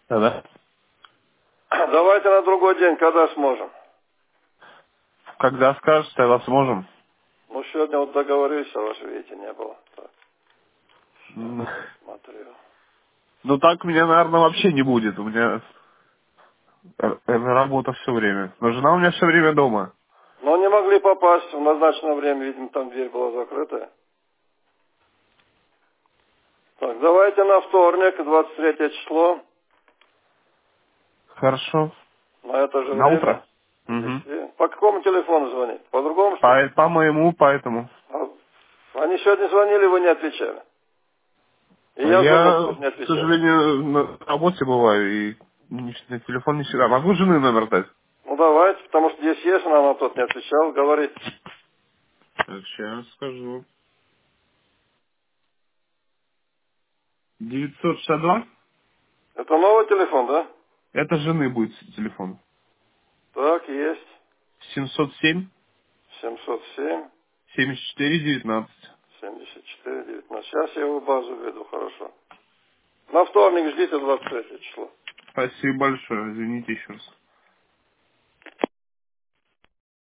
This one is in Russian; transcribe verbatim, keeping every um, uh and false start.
Да-да. Давайте на другой день, когда сможем. Когда скажешь, тогда сможем. Ну, сегодня вот договорились, а вас, видите, не было. Так, сейчас М, смотрю. Ну так меня, наверное, вообще не будет. У меня р- работа все время. Но жена у меня все время дома. Но не могли попасть в назначенное время, видимо, там дверь была закрытая. Так, давайте на вторник, двадцать третье число, Хорошо. на это же На время. утро? С Угу. десяти. По какому телефону звонить? По другому, что ли? По, по моему, поэтому. А они сегодня звонили, вы не отвечали. И я звонил, Я, тоже не к отвечали. сожалению, на работе бываю и не- на телефон не всегда. Могу жены номер дать? Ну, давайте, потому что здесь есть, она на тот не отвечала, говорит. Сейчас скажу. девятьсот шестьдесят два. Это новый телефон, да? Это жены будет телефон. Так, есть. семьсот семь семьсот семь, семьдесят четыре девятнадцать. семьдесят четыре, девятнадцать. Сейчас я его базу введу, хорошо. На вторник ждите двадцать третье число. Спасибо большое. Извините еще раз.